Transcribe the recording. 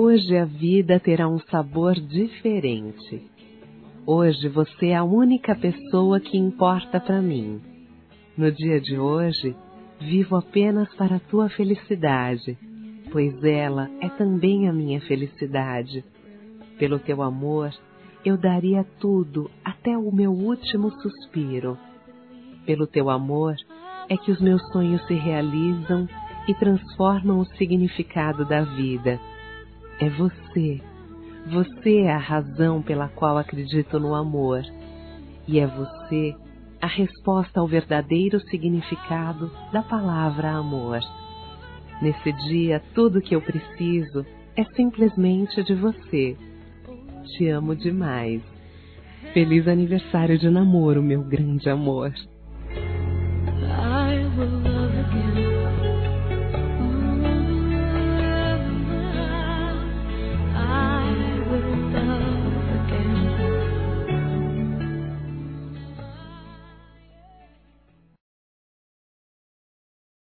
Hoje a vida terá um sabor diferente. Hoje você é a única pessoa que importa para mim. No dia de hoje, vivo apenas para a tua felicidade, pois ela é também a minha felicidade. Pelo teu amor, eu daria tudo, até o meu último suspiro. Pelo teu amor, é que os meus sonhos se realizam e transformam o significado da vida. É você. Você é a razão pela qual acredito no amor. E é você a resposta ao verdadeiro significado da palavra amor. Nesse dia, tudo que eu preciso é simplesmente de você. Te amo demais. Feliz aniversário de namoro, meu grande amor. I will love again.